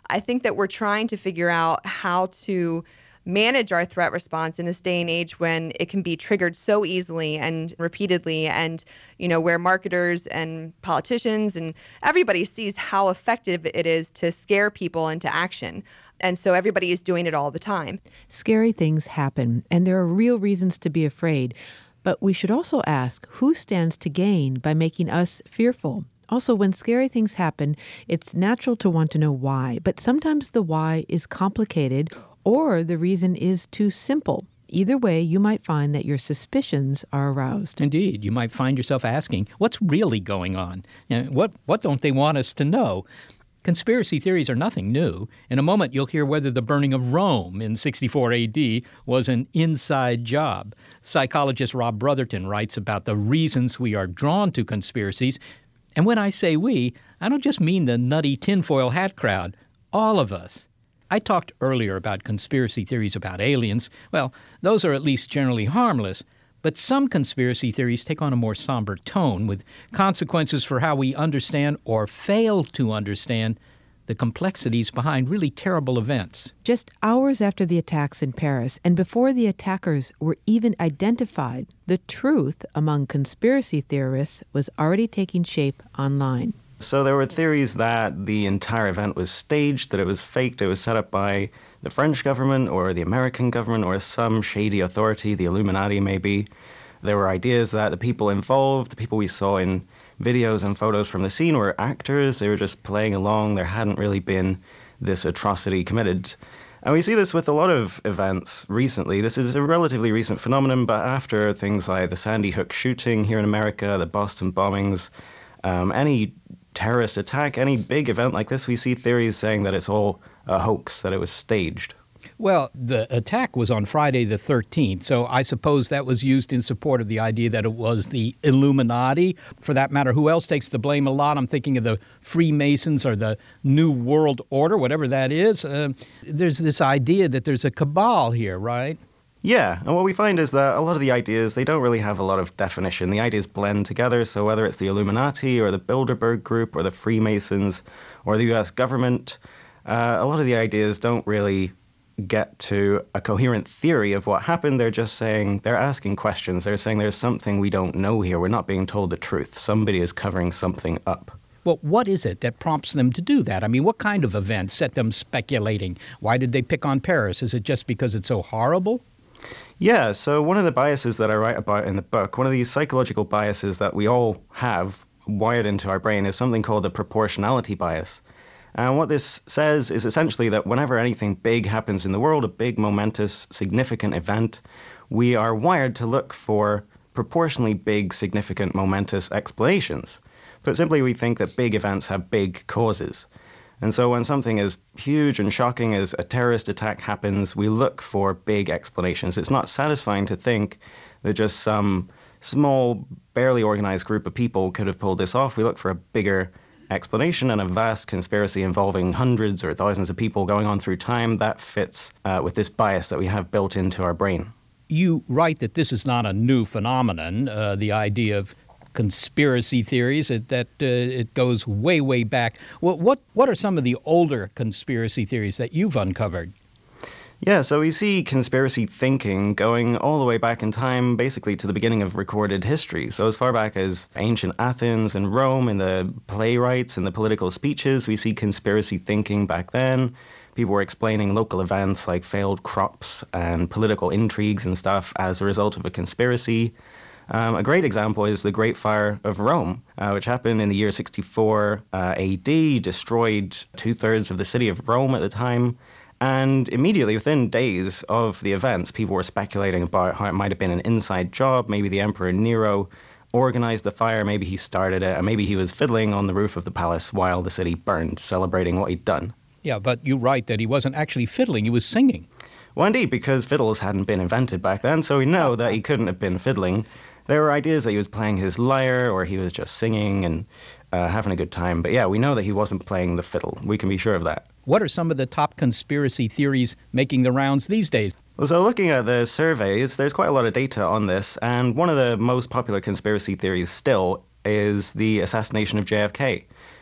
I think that we're trying to figure out how to manage our threat response in this day and age when it can be triggered so easily and repeatedly, and, you know, where marketers and politicians and everybody sees how effective it is to scare people into action. And so everybody is doing it all the time. Scary things happen, and there are real reasons to be afraid. But we should also ask, who stands to gain by making us fearful? Also, when scary things happen, it's natural to want to know why. But sometimes the why is complicated, or the reason is too simple. Either way, you might find that your suspicions are aroused. Indeed. You might find yourself asking, what's really going on? You know, what, what don't they want us to know? Conspiracy theories are nothing new. In a moment, you'll hear whether the burning of Rome in sixty-four A D was an inside job. Psychologist Rob Brotherton writes about the reasons we are drawn to conspiracies. And when I say we, I don't just mean the nutty tinfoil hat crowd. All of us. I talked earlier about conspiracy theories about aliens. Well, those are at least generally harmless. But some conspiracy theories take on a more somber tone, with consequences for how we understand or fail to understand the complexities behind really terrible events. Just hours after the attacks in Paris, and before the attackers were even identified, the truth among conspiracy theorists was already taking shape online. So there were theories that the entire event was staged, that it was faked, it was set up by the French government or the American government or some shady authority, the Illuminati maybe. There were ideas that the people involved, the people we saw in videos and photos from the scene, were actors. They were just playing along. There hadn't really been this atrocity committed. And we see this with a lot of events recently. This is a relatively recent phenomenon, but after things like the Sandy Hook shooting here in America, the Boston bombings, um, any terrorist attack, any big event like this, we see theories saying that it's all a hoax, that it was staged. Well, the attack was on Friday the thirteenth, so I suppose that was used in support of the idea that it was the Illuminati. For that matter, who else takes the blame a lot? I'm thinking of the Freemasons or the New World Order, whatever that is. Uh, there's this idea that there's a cabal here, right? Yeah, and what we find is that a lot of the ideas, they don't really have a lot of definition. The ideas blend together, so whether it's the Illuminati or the Bilderberg Group or the Freemasons or the U S government, uh, a lot of the ideas don't really get to a coherent theory of what happened. They're just saying, they're asking questions. They're saying there's something we don't know here. We're not being told the truth. Somebody is covering something up. Well, what is it that prompts them to do that? I mean, what kind of events set them speculating? Why did they pick on Paris? Is it just because it's so horrible? Yeah, so one of the biases that I write about in the book, one of these psychological biases that we all have wired into our brain, is something called the proportionality bias. And what this says is essentially that whenever anything big happens in the world, a big, momentous, significant event, we are wired to look for proportionally big, significant, momentous explanations. Put simply, we think that big events have big causes. And so when something as huge and shocking as a terrorist attack happens, we look for big explanations. It's not satisfying to think that just some small, barely organized group of people could have pulled this off. We look for a bigger explanation, and a vast conspiracy involving hundreds or thousands of people going on through time. That fits uh, with this bias that we have built into our brain. You write that this is not a new phenomenon, uh, the idea of conspiracy theories, it, that uh, it goes way, way back. What, what what are some of the older conspiracy theories that you've uncovered? Yeah, so we see conspiracy thinking going all the way back in time, basically to the beginning of recorded history. So as far back as ancient Athens and Rome, in the playwrights and the political speeches, we see conspiracy thinking back then. People were explaining local events like failed crops and political intrigues and stuff as a result of a conspiracy. Um, a great example is the Great Fire of Rome, uh, which happened in the year sixty-four uh, A D, destroyed two-thirds of the city of Rome at the time. And immediately, within days of the events, people were speculating about how it might have been an inside job. Maybe the Emperor Nero organized the fire, maybe he started it, and maybe he was fiddling on the roof of the palace while the city burned, celebrating what he'd done. Yeah, but you write that he wasn't actually fiddling, he was singing. Well, indeed, because fiddles hadn't been invented back then, so we know that he couldn't have been fiddling. There were ideas that he was playing his lyre, or he was just singing and uh, having a good time. But yeah, we know that he wasn't playing the fiddle. We can be sure of that. What are some of the top conspiracy theories making the rounds these days? Well, so looking at the surveys, there's quite a lot of data on this. And one of the most popular conspiracy theories still is the assassination of J F K.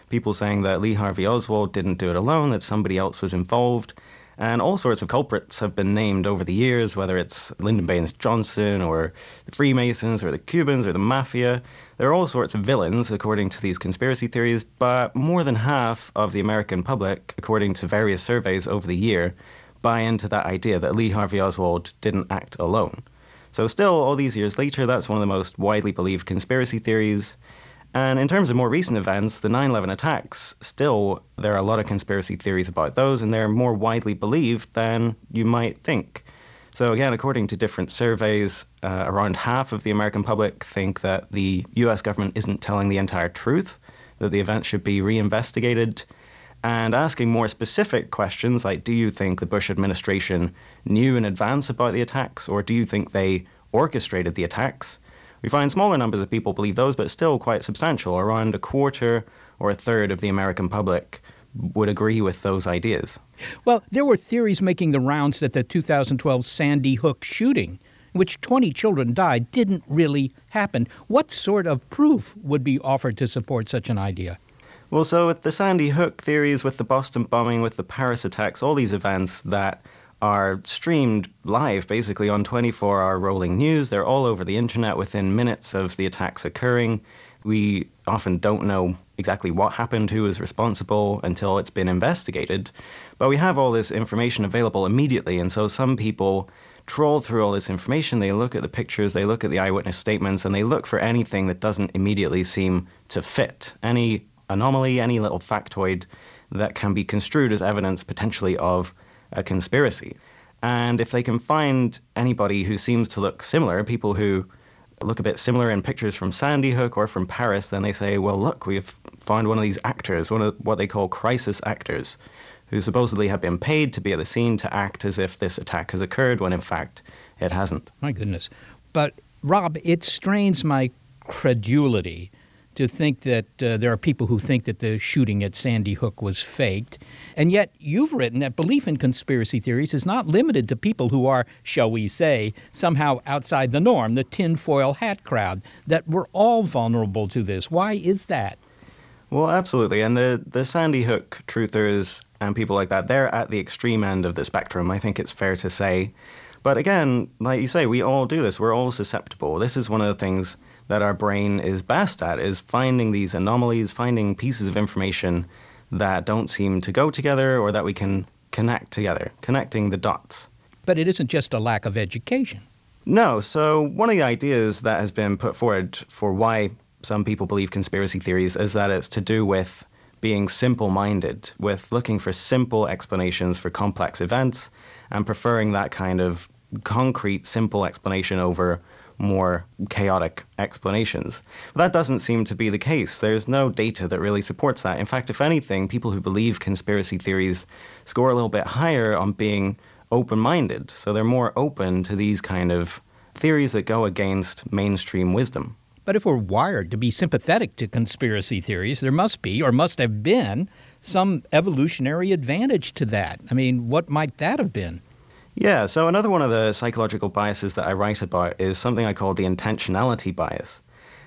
people saying that Lee Harvey Oswald didn't do it alone, that somebody else was involved. And all sorts of culprits have been named over the years, whether it's Lyndon Baines Johnson or the Freemasons or the Cubans or the Mafia. There are all sorts of villains, according to these conspiracy theories, but more than half of the American public, according to various surveys over the year, buy into that idea that Lee Harvey Oswald didn't act alone. So still, all these years later, that's one of the most widely believed conspiracy theories. And in terms of more recent events, the nine eleven attacks, still, there are a lot of conspiracy theories about those, and they're more widely believed than you might think. So again, according to different surveys, uh, around half of the American public think that the U S government isn't telling the entire truth, that the event should be reinvestigated. And asking more specific questions like, do you think the Bush administration knew in advance about the attacks, or do you think they orchestrated the attacks? We find smaller numbers of people believe those, but still quite substantial. Around a quarter or a third of the American public would agree with those ideas. Well, there were theories making the rounds that the two thousand twelve Sandy Hook shooting, in which twenty children died, didn't really happen. What sort of proof would be offered to support such an idea? Well, so with the Sandy Hook theories, with the Boston bombing, with the Paris attacks, all these events that are streamed live basically on twenty-four hour rolling news. They're all over the internet within minutes of the attacks occurring. We often don't know exactly what happened, who was responsible, until it's been investigated. But we have all this information available immediately, and so some people trawl through all this information, they look at the pictures, they look at the eyewitness statements, and they look for anything that doesn't immediately seem to fit. Any anomaly, any little factoid that can be construed as evidence potentially of a conspiracy. And if they can find anybody who seems to look similar, people who look a bit similar in pictures from Sandy Hook or from Paris, then they say, well, look, we've found one of these actors, one of what they call crisis actors, who supposedly have been paid to be at the scene to act as if this attack has occurred, when in fact it hasn't. My goodness. But, Rob, it strains my credulity to think that uh, there are people who think that the shooting at Sandy Hook was faked. And yet you've written that belief in conspiracy theories is not limited to people who are, shall we say, somehow outside the norm, the tinfoil hat crowd, that we're all vulnerable to this. Why is that? Well, absolutely. And the, the Sandy Hook truthers and people like that, they're at the extreme end of the spectrum, I think it's fair to say. But again, like you say, we all do this. We're all susceptible. This is one of the things that our brain is best at, is finding these anomalies, finding pieces of information that don't seem to go together or that we can connect together, connecting the dots. But it isn't just a lack of education. No. So one of the ideas that has been put forward for why some people believe conspiracy theories is that it's to do with being simple-minded, with looking for simple explanations for complex events and preferring that kind of concrete, simple explanation over more chaotic explanations. But that doesn't seem to be the case. There's no data that really supports that. In fact, if anything, people who believe conspiracy theories score a little bit higher on being open-minded. So they're more open to these kind of theories that go against mainstream wisdom. But if we're wired to be sympathetic to conspiracy theories, there must be, or must have been, some evolutionary advantage to that. I mean, what might that have been? Yeah, so another one of the psychological biases that I write about is something I call the intentionality bias.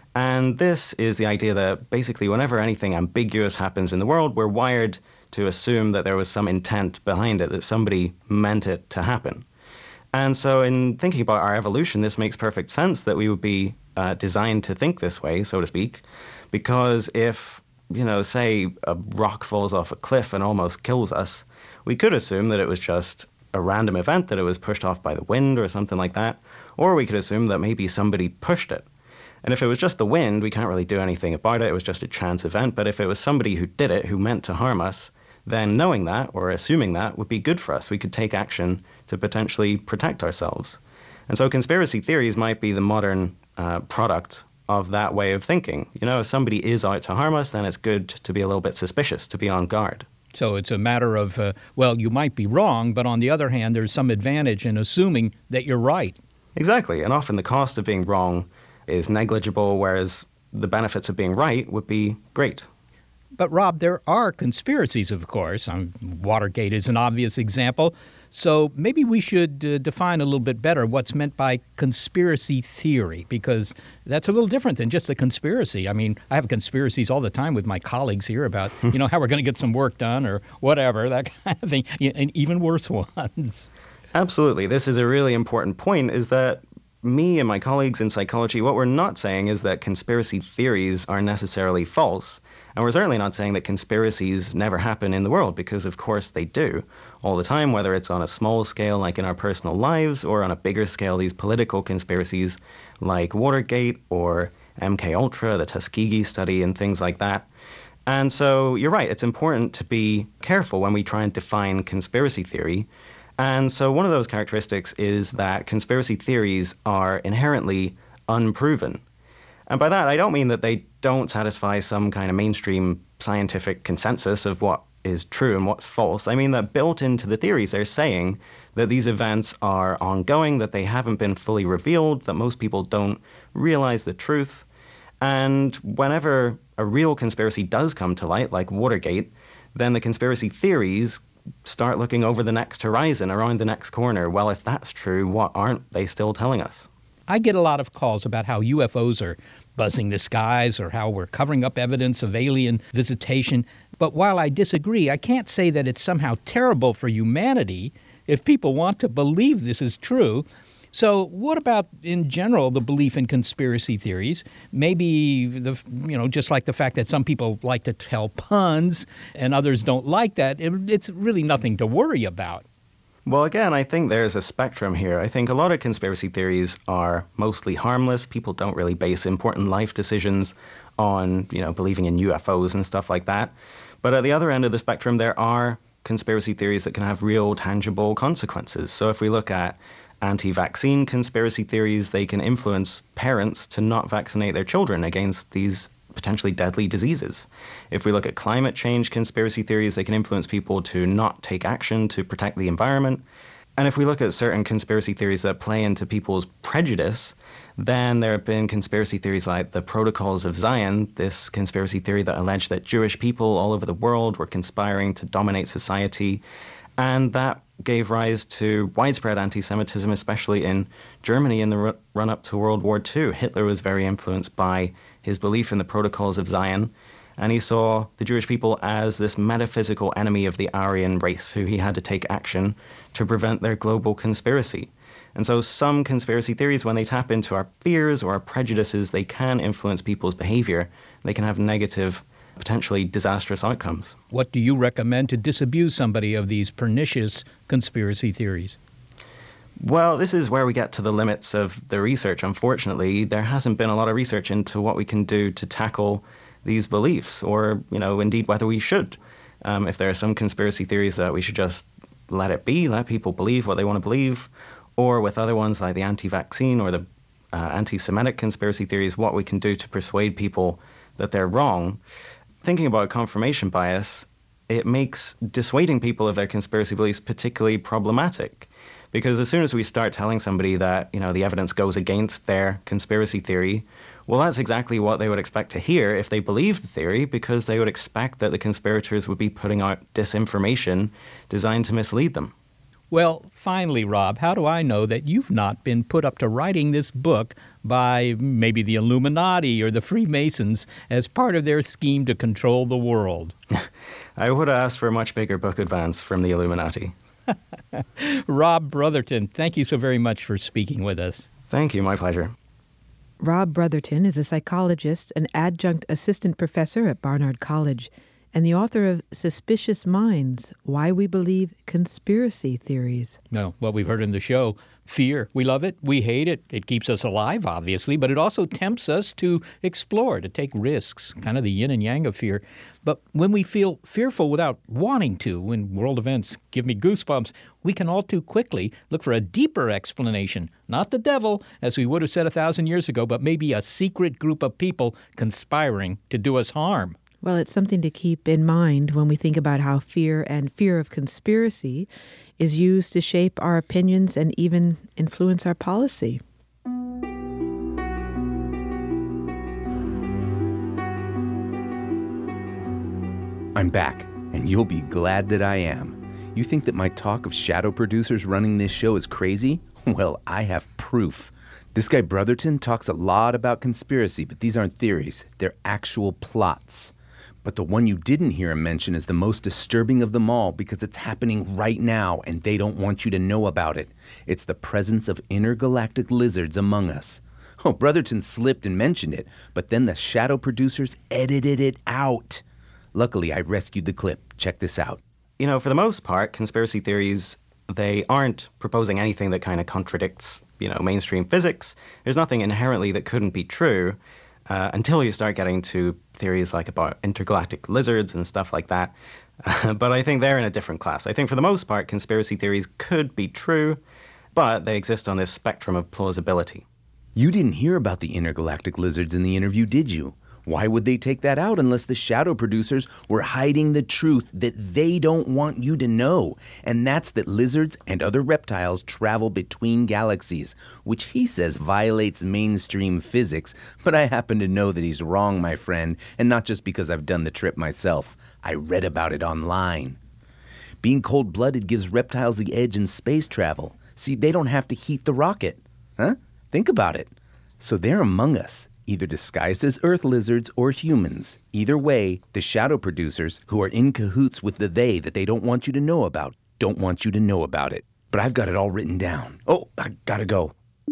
And this is the idea that basically whenever anything ambiguous happens in the world, we're wired to assume that there was some intent behind it, that somebody meant it to happen. And so in thinking about our evolution, this makes perfect sense that we would be uh, designed to think this way, so to speak, because if, you know, say a rock falls off a cliff and almost kills us, we could assume that it was just a random event, that it was pushed off by the wind or something like that, or we could assume that maybe somebody pushed it. And if it was just the wind, we can't really do anything about it, it was just a chance event. But if it was somebody who did it, who meant to harm us, then knowing that or assuming that would be good for us. We could take action to potentially protect ourselves. And so conspiracy theories might be the modern uh, product of that way of thinking. You know, if somebody is out to harm us, then it's good to be a little bit suspicious, to be on guard. So it's a matter of, uh, well, you might be wrong, but on the other hand, there's some advantage in assuming that you're right. Exactly. And often the cost of being wrong is negligible, whereas the benefits of being right would be great. But, Rob, there are conspiracies, of course. Um, Watergate is an obvious example. So maybe we should uh, define a little bit better what's meant by conspiracy theory, because that's a little different than just a conspiracy. I mean, I have conspiracies all the time with my colleagues here about, you know, how we're going to get some work done or whatever, that kind of thing, and even worse ones. Absolutely. This is a really important point, is that me and my colleagues in psychology, what we're not saying is that conspiracy theories are necessarily false. And we're certainly not saying that conspiracies never happen in the world, because of course they do all the time, whether it's on a small scale like in our personal lives or on a bigger scale, these political conspiracies like Watergate or M K Ultra, the Tuskegee study and things like that. And so you're right, it's important to be careful when we try and define conspiracy theory. And so one of those characteristics is that conspiracy theories are inherently unproven. And by that, I don't mean that they don't satisfy some kind of mainstream scientific consensus of what is true and what's false. I mean that built into the theories, they're saying that these events are ongoing, that they haven't been fully revealed, that most people don't realize the truth. And whenever a real conspiracy does come to light, like Watergate, then the conspiracy theories start looking over the next horizon, around the next corner. Well, if that's true, what aren't they still telling us? I get a lot of calls about how U F Os are buzzing the skies or how we're covering up evidence of alien visitation. But while I disagree, I can't say that it's somehow terrible for humanity if people want to believe this is true. So what about, in general, the belief in conspiracy theories? Maybe, the you know, just like the fact that some people like to tell puns and others don't like that, it, it's really nothing to worry about. Well, again, I think there's a spectrum here. I think a lot of conspiracy theories are mostly harmless. People don't really base important life decisions on, you know, believing in U F Os and stuff like that. But at the other end of the spectrum, there are conspiracy theories that can have real, tangible consequences. So if we look at anti-vaccine conspiracy theories, they can influence parents to not vaccinate their children against these potentially deadly diseases. If we look at climate change conspiracy theories, they can influence people to not take action to protect the environment. And if we look at certain conspiracy theories that play into people's prejudice, then there have been conspiracy theories like the Protocols of Zion, this conspiracy theory that alleged that Jewish people all over the world were conspiring to dominate society. And that gave rise to widespread anti-Semitism, especially in Germany in the run-up to World War Two. Hitler was very influenced by his belief in the Protocols of Zion, and he saw the Jewish people as this metaphysical enemy of the Aryan race who he had to take action to prevent their global conspiracy. And so some conspiracy theories, when they tap into our fears or our prejudices, they can influence people's behavior. They can have negative, potentially disastrous outcomes. What do you recommend to disabuse somebody of these pernicious conspiracy theories? Well, this is where we get to the limits of the research. Unfortunately, there hasn't been a lot of research into what we can do to tackle these beliefs, or, you know, indeed whether we should. Um, if there are some conspiracy theories that we should just let it be, let people believe what they want to believe, or with other ones like the anti-vaccine or the uh, anti-Semitic conspiracy theories, what we can do to persuade people that they're wrong. Thinking about confirmation bias, it makes dissuading people of their conspiracy beliefs particularly problematic. Because as soon as we start telling somebody that, you know, the evidence goes against their conspiracy theory, well, that's exactly what they would expect to hear if they believed the theory, because they would expect that the conspirators would be putting out disinformation designed to mislead them. Well, finally, Rob, how do I know that you've not been put up to writing this book by maybe the Illuminati or the Freemasons as part of their scheme to control the world? I would have asked for a much bigger book advance from the Illuminati. Rob Brotherton, thank you so very much for speaking with us. Thank you. My pleasure. Rob Brotherton is a psychologist, an adjunct assistant professor at Barnard College, and the author of Suspicious Minds, Why We Believe Conspiracy Theories. No, what we've heard in the show, fear. We love it. We hate it. It keeps us alive, obviously, but it also tempts us to explore, to take risks, kind of the yin and yang of fear. But when we feel fearful without wanting to, when world events give me goosebumps, we can all too quickly look for a deeper explanation. Not the devil, as we would have said a thousand years ago, but maybe a secret group of people conspiring to do us harm. Well, it's something to keep in mind when we think about how fear and fear of conspiracy is used to shape our opinions and even influence our policy. I'm back, and you'll be glad that I am. You think that my talk of shadow producers running this show is crazy? Well, I have proof. This guy Brotherton talks a lot about conspiracy, but these aren't theories. They're actual plots. But the one you didn't hear him mention is the most disturbing of them all because it's happening right now and they don't want you to know about it. It's the presence of intergalactic lizards among us. Oh, Brotherton slipped and mentioned it, but then the shadow producers edited it out. Luckily, I rescued the clip. Check this out. You know, for the most part, conspiracy theories, they aren't proposing anything that kind of contradicts, you know, mainstream physics. There's nothing inherently that couldn't be true. Uh, until you start getting to theories like about intergalactic lizards and stuff like that. Uh, but I think they're in a different class. I think for the most part, conspiracy theories could be true, but they exist on this spectrum of plausibility. You didn't hear about the intergalactic lizards in the interview, did you? Why would they take that out unless the shadow producers were hiding the truth that they don't want you to know? And that's that lizards and other reptiles travel between galaxies, which he says violates mainstream physics. But I happen to know that he's wrong, my friend, and not just because I've done the trip myself. I read about it online. Being cold-blooded gives reptiles the edge in space travel. See, they don't have to heat the rocket. Huh? Think about it. So they're among us, either disguised as Earth lizards or humans. Either way, the shadow producers, who are in cahoots with the they that they don't want you to know about, don't want you to know about it. But I've got it all written down. Oh, I gotta go.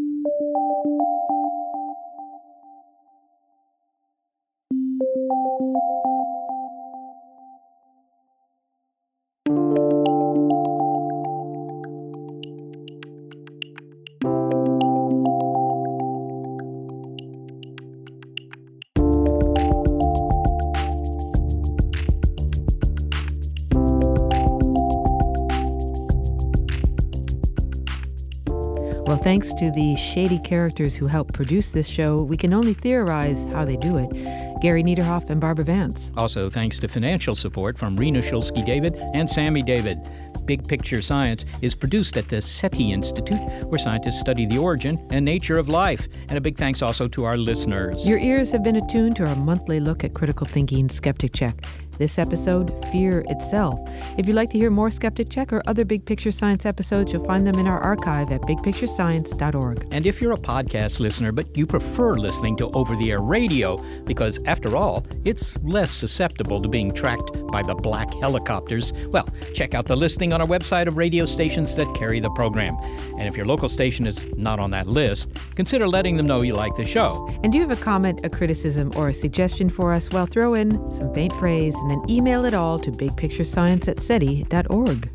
Well, thanks to the shady characters who help produce this show, we can only theorize how they do it. Gary Niederhoff and Barbara Vance. Also, thanks to financial support from Rena Shulsky-David and Sammy David. Big Picture Science is produced at the SETI Institute, where scientists study the origin and nature of life. And a big thanks also to our listeners. Your ears have been attuned to our monthly look at critical thinking Skeptic Check. This episode, Fear Itself. If you'd like to hear more Skeptic Check or other Big Picture Science episodes, you'll find them in our archive at big picture science dot org. And if you're a podcast listener, but you prefer listening to over-the-air radio, because after all, it's less susceptible to being tracked by the black helicopters, well, check out the listing on our website of radio stations that carry the program. And if your local station is not on that list, consider letting them know you like the show. And do you have a comment, a criticism, or a suggestion for us? Well, throw in some faint praise and then email it all to big picture science at seti dot org.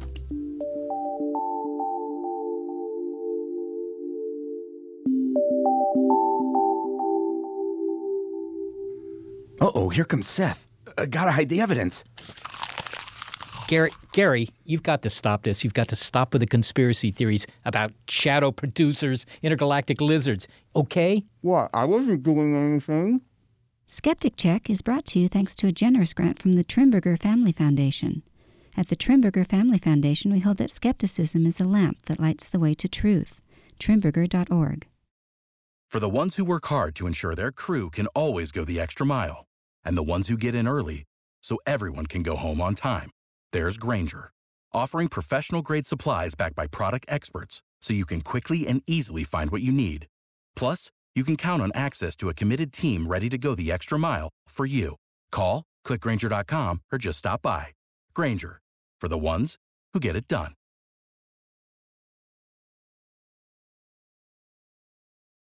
Uh-oh, here comes Seth. I gotta hide the evidence. Gary, Gary, you've got to stop this. You've got to stop with the conspiracy theories about shadow producers, intergalactic lizards, okay? What? I wasn't doing anything. Skeptic Check is brought to you thanks to a generous grant from the Trimberger Family Foundation. At the Trimberger Family Foundation, we hold that skepticism is a lamp that lights the way to truth. Trimberger dot org. For the ones who work hard to ensure their crew can always go the extra mile, and the ones who get in early so everyone can go home on time, there's Grainger, offering professional-grade supplies backed by product experts so you can quickly and easily find what you need. Plus, you can count on access to a committed team ready to go the extra mile for you. Call, click Grainger dot com, or just stop by. Grainger, for the ones who get it done.